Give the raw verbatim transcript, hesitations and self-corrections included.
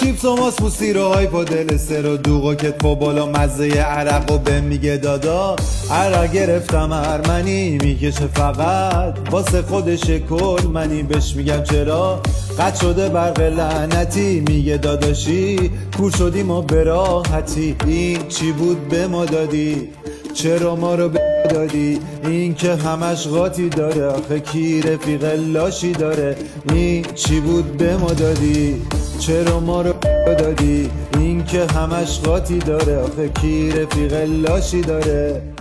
چیپس و ماس موسی رو های پا دلستر و دوغ و کتف و بالا مزه عرق و به میگه دادا عرق گرفتم ارمنی میکشه فقط واسه خودش کل منی بهش میگم چرا قد شده برق لعنتی میگه داداشی کور شدیم و براحتی این چی بود به ما دادی چرا ما رو دادی این که همش قاطی داره آخه کی رفیق لاشی داره این چی بود به ما دادی چرا ما رو دادی این که همش قاطی داره آخه کی رفیق لاشی داره